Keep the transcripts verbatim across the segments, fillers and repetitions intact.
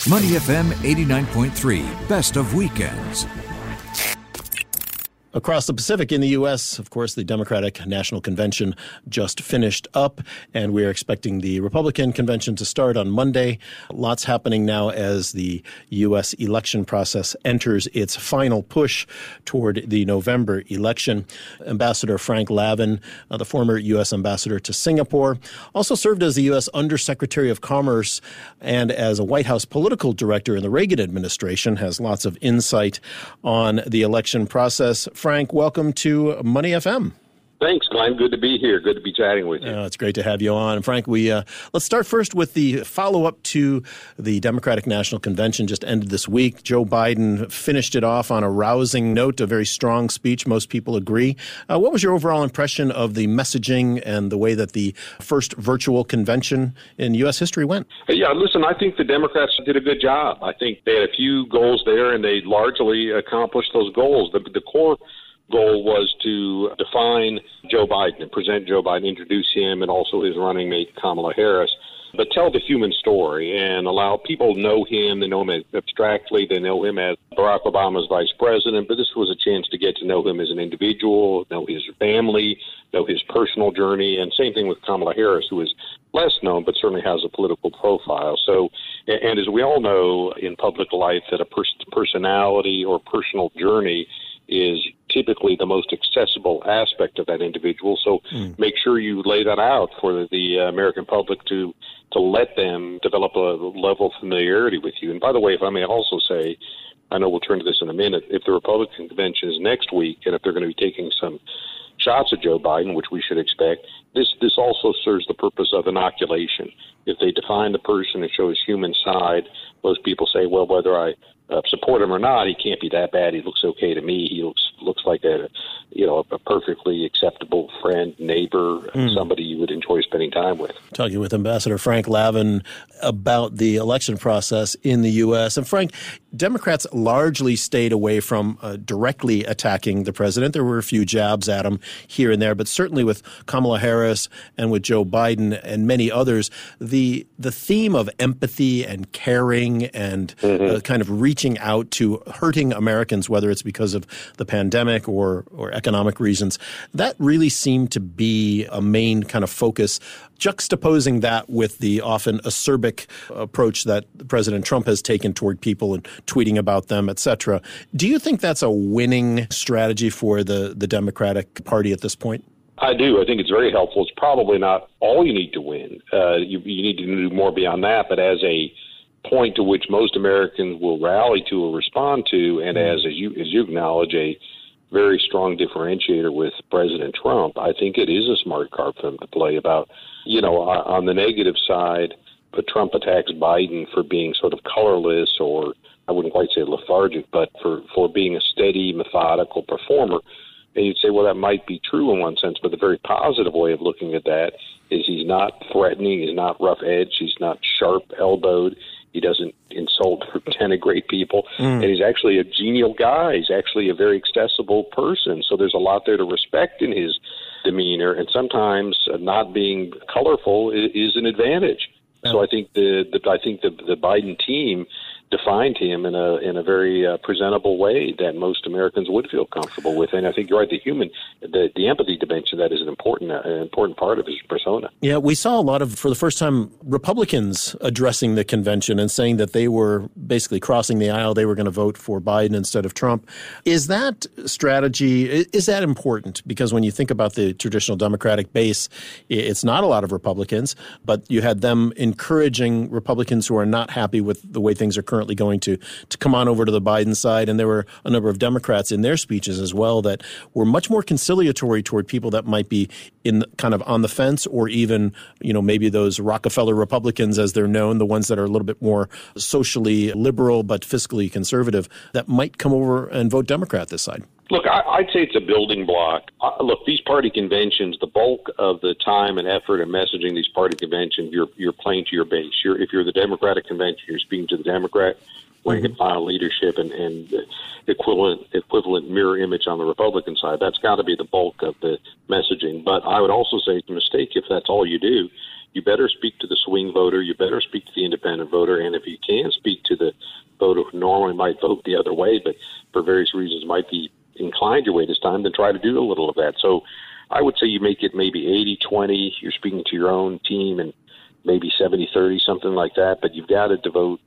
Money F M eighty-nine point three, best of weekends. Across the Pacific in the U S, of course, the Democratic National Convention just finished up, and we are expecting the Republican convention to start on Monday. Lots happening now as the U S election process enters its final push toward the November election. Ambassador Frank Lavin, uh, the former U S ambassador to Singapore, also served as the U S Undersecretary of Commerce and as a White House political director in the Reagan administration, has lots of insight on the election process. Frank, welcome to Money F M. Thanks, Glenn. Good to be here. Good to be chatting with you. Uh, it's great to have you on. Frank, we uh, let's start first with the follow-up to the Democratic National Convention just ended this week. Joe Biden finished it off on a rousing note, a very strong speech. Most people agree. Uh, what was your overall impression of the messaging and the way that the first virtual convention in U S history went? Yeah, listen, I think the Democrats did a good job. I think they had a few goals there, and they largely accomplished those goals. The, the core goal was to define Joe Biden and present Joe Biden, introduce him and also his running mate Kamala Harris, but tell the human story and allow people to know him. They know him abstractly. They know him as Barack Obama's vice president, but this was a chance to get to know him as an individual, know his family, know his personal journey, and same thing with Kamala Harris, who is less known but certainly has a political profile. So, and as we all know in public life, that a person's personality or personal journey is typically the most accessible aspect of that individual. So mm. make sure you lay that out for the, the American public to to let them develop a level of familiarity with you. And by the way, if I may also say, I know we'll turn to this in a minute, if the Republican convention is next week and if they're going to be taking some shots at Joe Biden, which we should expect, this this also serves the purpose of inoculation. If they define the person and show his human side, most people say, well, whether I Uh, support him or not, he can't be that bad. He looks okay to me. He looks looks like a, you know, a perfectly acceptable friend, neighbor, mm. somebody you would enjoy spending time with. Talking with Ambassador Frank Lavin about the election process in the U S. And Frank, Democrats largely stayed away from uh, directly attacking the president. There were a few jabs at him here and there, but certainly with Kamala Harris and with Joe Biden and many others, the the theme of empathy and caring and mm-hmm. uh, kind of reaching reaching out to hurting Americans, whether it's because of the pandemic or, or economic reasons, that really seemed to be a main kind of focus, juxtaposing that with the often acerbic approach that President Trump has taken toward people and tweeting about them, et cetera. Do you think that's a winning strategy for the, the Democratic Party at this point? I do. I think it's very helpful. It's probably not all you need to win. Uh, you, you need to do more beyond that, but as a point to which most Americans will rally to or respond to, and as, as you as you acknowledge, a very strong differentiator with President Trump, I think it is a smart card for them to play about, you know, on the negative side, but Trump attacks Biden for being sort of colorless, or I wouldn't quite say lethargic, but for, for being a steady, methodical performer. And you'd say, well, that might be true in one sense, but the very positive way of looking at that is he's not threatening, he's not rough-edged, he's not sharp-elbowed. He doesn't insult or denigrate people. Mm. And he's actually a genial guy. He's actually a very accessible person. So there's a lot there to respect in his demeanor. And sometimes uh, not being colorful is, is an advantage. Yeah. So I think the, the I think the, the Biden team defined him in a in a very uh, presentable way that most Americans would feel comfortable with. And I think you're right, the human, the, the empathy dimension, that is an important uh, an important part of his persona. Yeah, we saw a lot of, for the first time, Republicans addressing the convention and saying that they were basically crossing the aisle. They were going to vote for Biden instead of Trump. Is that strategy, is that important? Because when you think about the traditional Democratic base, it's not a lot of Republicans, but you had them encouraging Republicans who are not happy with the way things are currently currently going to to come on over to the Biden side. And there were a number of Democrats in their speeches as well that were much more conciliatory toward people that might be in kind of on the fence, or even, you know, maybe those Rockefeller Republicans, as they're known, the ones that are a little bit more socially liberal but fiscally conservative, that might come over and vote Democrat this side. Look, I, I'd say it's a building block. Uh, look, these party conventions, the bulk of the time and effort and messaging these party conventions, you're you're playing to your base. You're, if you're the Democratic convention, you're speaking to the Democrat, rank and file leadership, and, and equivalent equivalent mirror image on the Republican side. That's got to be the bulk of the messaging. But I would also say it's a mistake if that's all you do. you better speak to the swing voter, you better speak to the independent voter, and if you can speak to the voter who normally might vote the other way, but for various reasons might be inclined your way this time, then try to do a little of that. So I would say you make it maybe eighty twenty, you're speaking to your own team, and maybe seventy thirty, something like that, but you've got to devote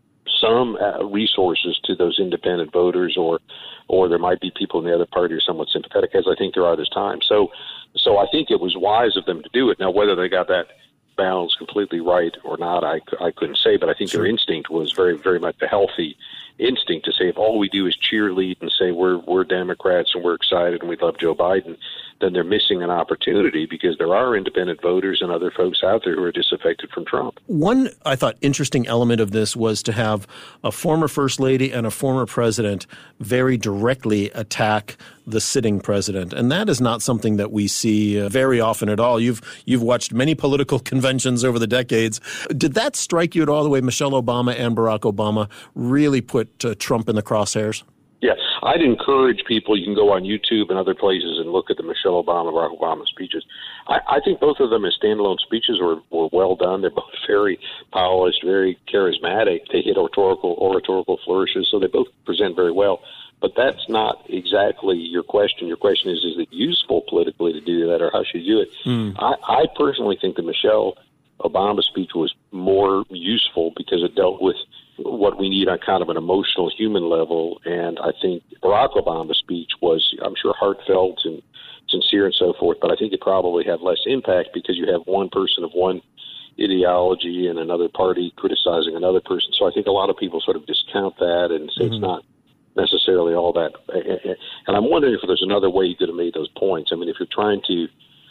some uh, resources to those independent voters, or or there might be people in the other party who are somewhat sympathetic, as I think there are this time. So so I think it was wise of them to do it. Now, whether they got that balance completely right or not, I, I couldn't say, but I think sure. their instinct was very, very much a healthy instinct to say if all we do is cheerlead and say we're we're Democrats and we're excited and we love Joe Biden, then they're missing an opportunity because there are independent voters and other folks out there who are disaffected from Trump. One, I thought, interesting element of this was to have a former first lady and a former president very directly attack the sitting president. And that is not something that we see uh, very often at all. You've you've watched many political conventions over the decades. Did that strike you at all, the way Michelle Obama and Barack Obama really put uh, Trump in the crosshairs? Yeah, I'd encourage people, you can go on YouTube and other places and look at the Michelle Obama, Barack Obama speeches. I, I think both of them as standalone speeches were, were well done. They're both very polished, very charismatic. They hit oratorical, oratorical flourishes, so they both present very well. But that's not exactly your question. Your question is, is it useful politically to do that, or how should you do it? Mm. I, I personally think the Michelle Obama speech was more useful because it dealt with what we need on kind of an emotional human level. And I think Barack Obama's speech was, I'm sure, heartfelt and sincere and so forth, but I think it probably had less impact because you have one person of one ideology and another party criticizing another person. So I think a lot of people sort of discount that and say mm-hmm. it's not necessarily all that. And I'm wondering if there's another way you could have made those points. I mean, if you're trying to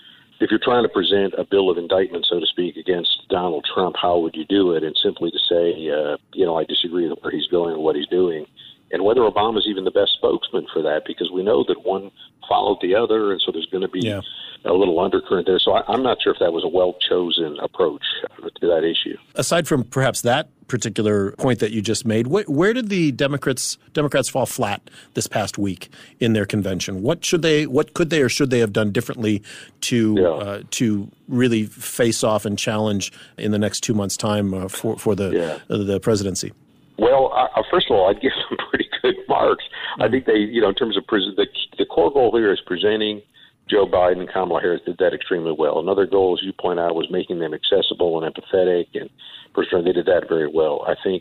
If you're trying to present a bill of indictment, so to speak, against Donald Trump, how would you do it? And simply to say, uh, you know, I disagree with where he's going and what he's doing, and whether Obama's even the best spokesman for that, because we know that one followed the other, and so there's going to be yeah. a little undercurrent there. So I, I'm not sure if that was a well-chosen approach to that issue. Aside from perhaps that particular point that you just made, wh- where did the Democrats Democrats fall flat this past week in their convention? What should they, what could they or should they have done differently to yeah. uh, to really face off and challenge in the next two months' time uh, for for the yeah. uh, the presidency? Well, uh, first of all, I'd give them pretty good marks. Mm-hmm. I think they, you know, in terms of pres- the the core goal here is presenting Joe Biden and Kamala Harris did that extremely well. Another goal, as you point out, was making them accessible and empathetic, and personally, they did that very well. I think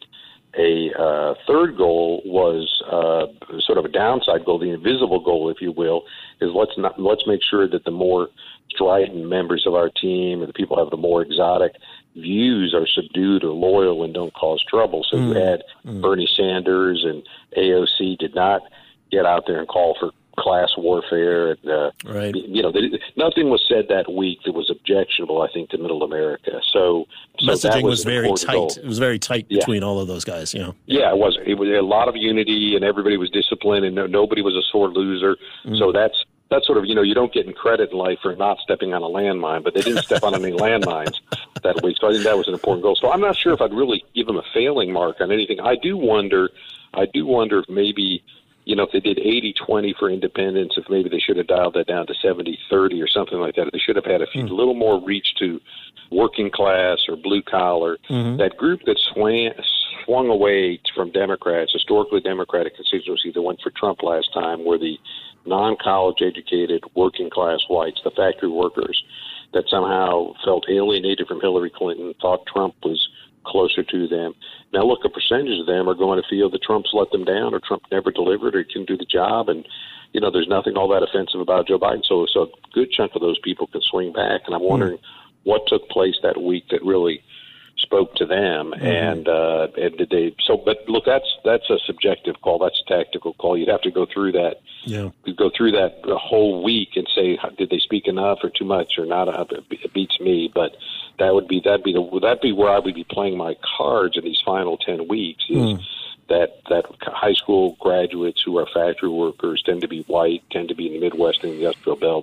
a uh, third goal was uh, sort of a downside goal, the invisible goal, if you will, is let's not let's make sure that the more strident members of our team and the people who have the more exotic views are subdued or loyal and don't cause trouble. So mm. you had mm. Bernie Sanders and A O C did not get out there and call for class warfare. And, uh, right. You know, they, nothing was said that week that was objectionable, I think, to Middle America. So, so messaging that was, was very tight. Goal. It was very tight yeah. between all of those guys. You know. Yeah, it was. It was a lot of unity, and everybody was disciplined, and no, nobody was a sore loser. Mm. So that's that's sort of, you know, you don't get in credit in life for not stepping on a landmine, but they didn't step on any landmines that week. So I think that was an important goal. So I'm not sure if I'd really give them a failing mark on anything. I do wonder. I do wonder if maybe, you know, if they did eighty twenty for independence, if maybe they should have dialed that down to seventy thirty or something like that. If they should have had a few, mm. little more reach to working class or blue collar. Mm-hmm. That group that swang, swung away from Democrats, historically Democratic constituency that went for Trump last time, were the non-college educated working class whites, the factory workers that somehow felt alienated from Hillary Clinton, thought Trump was closer to them. Now, look, a percentage of them are going to feel that Trump's let them down, or Trump never delivered, or he couldn't do the job. And, you know, there's nothing all that offensive about Joe Biden. So, so a good chunk of those people can swing back. And I'm wondering mm. what took place that week that really spoke to them. Mm-hmm. And, uh, and did they, so, but look, that's, that's a subjective call. That's a tactical call. You'd have to go through that, yeah. go through that the whole week and say, did they speak enough or too much or not? It beats me, but that would be, that'd be the, that'd be where I would be playing my cards in these final ten weeks is mm. that, that high school graduates who are factory workers tend to be white, tend to be in the Midwest and the industrial belt,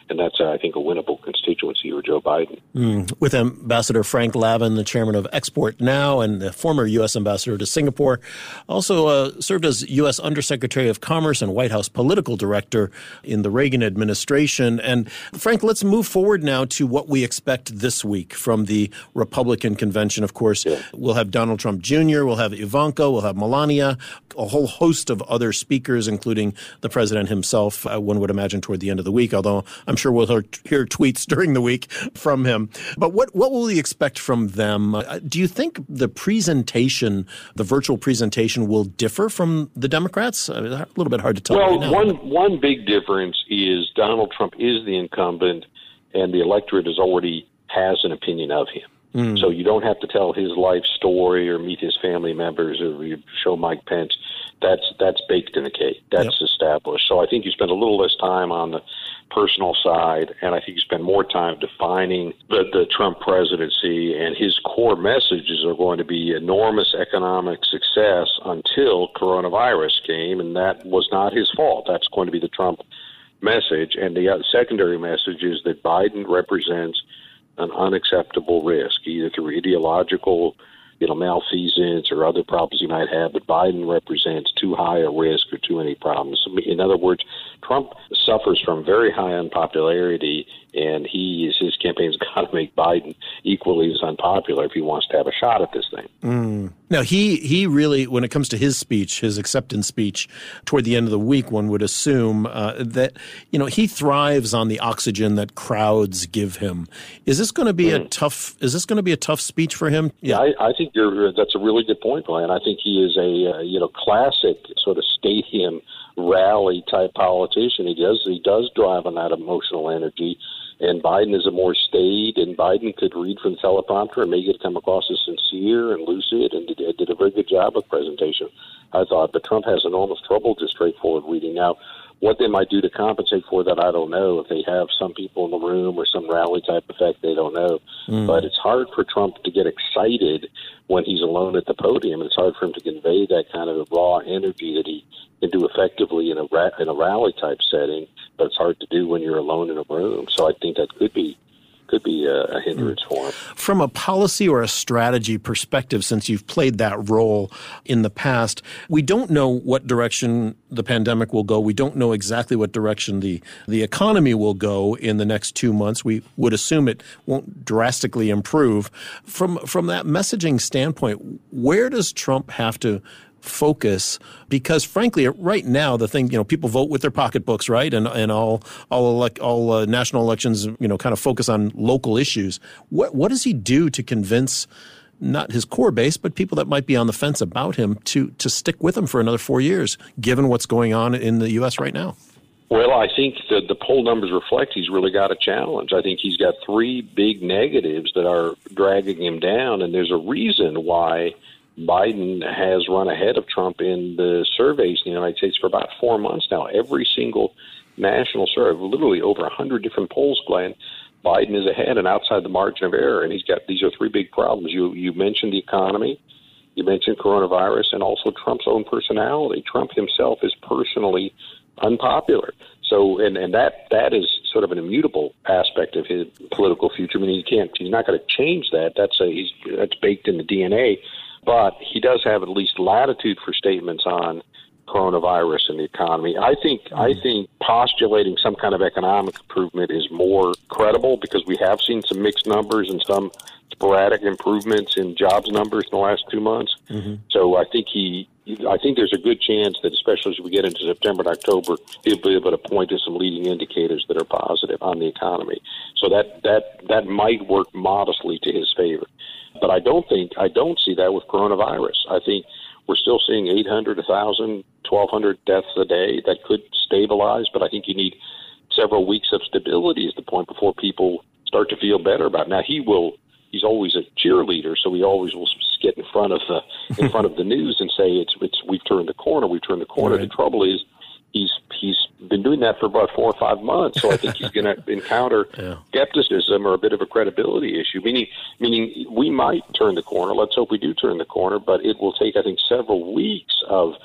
And that's, uh, I think, a winnable constituency for Joe Biden. Mm. With Ambassador Frank Lavin, the chairman of Export Now and the former U S ambassador to Singapore, also uh, served as U S Undersecretary of Commerce and White House political director in the Reagan administration. And Frank, let's move forward now to what we expect this week from the Republican convention. Of course, yeah. We'll have Donald Trump Junior, we'll have Ivanka, we'll have Melania, a whole host of other speakers, including the president himself, uh, one would imagine toward the end of the week, although I'm sure we'll hear, hear tweets during the week from him. But what, what will we expect from them? Uh, do you think the presentation, the virtual presentation, will differ from the Democrats? Uh, a little bit hard to tell. Well, right now. one one big difference is Donald Trump is the incumbent, and the electorate is already has an opinion of him. Mm. So you don't have to tell his life story or meet his family members or you show Mike Pence. That's that's baked in the cake. That's yep. established. So I think you spend a little less time on the personal side, and I think you spend more time defining the, the Trump presidency, and his core messages are going to be enormous economic success until coronavirus came, and that was not his fault. That's going to be the Trump message. And the secondary message is that Biden represents an unacceptable risk, either through ideological you know, malfeasance or other problems he might have, but Biden represents too high a risk or too many problems. In other words, Trump suffers from very high unpopularity, and he is, his campaign's got to make Biden equally as unpopular if he wants to have a shot at this thing. Mm. Now, he, he really, when it comes to his speech, his acceptance speech, toward the end of the week, one would assume uh, that, you know, he thrives on the oxygen that crowds give him. Is this going to be mm. a tough, is this going to be a tough speech for him? Yeah, I, I think you're, that's a really good point, Glenn. I think he is a, uh, you know, classic sort of stadium rally type politician. He does, he does drive on that emotional energy. And Biden is a more staid, and Biden could read from the teleprompter and make it come across as sincere and lucid, and did, did a very good job of presentation, I thought. But Trump has enormous trouble just straightforward reading. Now, what they might do to compensate for that, I don't know. If they have some people in the room or some rally type effect, they don't know. Mm. But it's hard for Trump to get excited when he's alone at the podium. It's hard for him to convey that kind of raw energy that he can do effectively in a ra- in a rally type setting. But it's hard to do when you're alone in a room. So I think that could be could be a, a hindrance for him. From a policy or a strategy perspective, since you've played that role in the past, we don't know what direction the pandemic will go. We don't know exactly what direction the, the economy will go in the next two months. We would assume it won't drastically improve. From from that messaging standpoint, where does Trump have to focus? Because frankly, right now, the thing, you know, people vote with their pocketbooks, right? And and all all elect, all uh, national elections, you know, kind of focus on local issues. What what does he do to convince not his core base, but people that might be on the fence about him to to stick with him for another four years, given what's going on in the U S right now? Well, I think the, the poll numbers reflect he's really got a challenge. I think he's got three big negatives that are dragging him down, and there's a reason why Biden has run ahead of Trump in the surveys in the United States for about four months now. Every single national survey, literally over one hundred different polls, Glenn, Biden is ahead and outside the margin of error. And he's got these are three big problems. You you mentioned the economy, you mentioned coronavirus, and also Trump's own personality. Trump himself is personally unpopular. So, and, and that that is sort of an immutable aspect of his political future. I mean, he can't, he's not going to change that. That's a, he's, that's baked in the D N A. But he does have at least latitude for statements on coronavirus and the economy. I think mm. I think postulating some kind of economic improvement is more credible because we have seen some mixed numbers and some sporadic improvements in jobs numbers in the last two months. Mm-hmm. So I think he, I think there's a good chance that, especially as we get into September and October, he'll be able to point to some leading indicators that are positive on the economy. So that that that might work modestly to his favor. But I don't think I don't see that with coronavirus. I think we're still seeing eight hundred, one thousand, twelve hundred deaths a day. That could stabilize, but I think you need several weeks of stability is the point before people start to feel better about it. Now, he will. He's always a cheerleader, so he always will get in front of the in front of the news and say it's it's we've turned the corner, we've turned the corner. Right. The trouble is he's he's been doing that for about four or five months, so I think he's going to encounter yeah. skepticism or a bit of a credibility issue. Meaning, meaning we might turn the corner. Let's hope we do turn the corner, but it will take, I think, several weeks of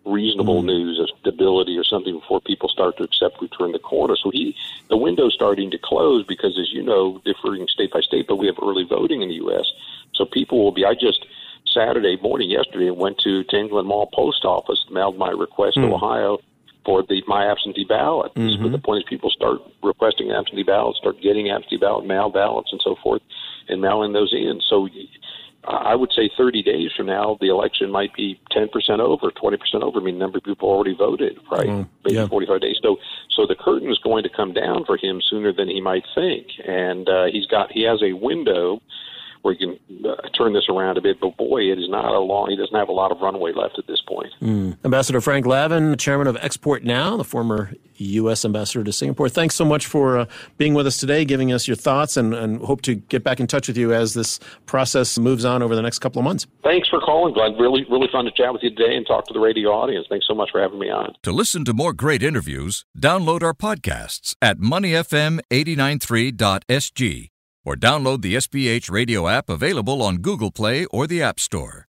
reasonable mm. news of stability or something before people start to accept we turn the corner. So he, the window's starting to close because, as you know, differing state by state, but we have early voting in the U S. So people will be, I just, Saturday morning yesterday, went to, to England Mall Post Office, mailed my request mm. to Ohio for the my absentee ballot. Mm-hmm. So the point is people start requesting absentee ballots, start getting absentee ballot, mail ballots and so forth, and mailing those in. So I would say thirty days from now, the election might be ten percent over, twenty percent over. I mean, a number of people already voted, right? Mm, Maybe yeah. forty-five days. So, so the curtain is going to come down for him sooner than he might think. And uh, he's got, he has a window where he can uh, turn this around a bit. But boy, it is not a long, he doesn't have a lot of runway left at this point. Mm. Ambassador Frank Lavin, chairman of Export Now, the former U S ambassador to Singapore. Thanks so much for uh, being with us today, giving us your thoughts, and, and hope to get back in touch with you as this process moves on over the next couple of months. Thanks for calling, Glenn. Really, really fun to chat with you today and talk to the radio audience. Thanks so much for having me on. To listen to more great interviews, download our podcasts at money f m eight nine three dot s g or download the S B H radio app available on Google Play or the App Store.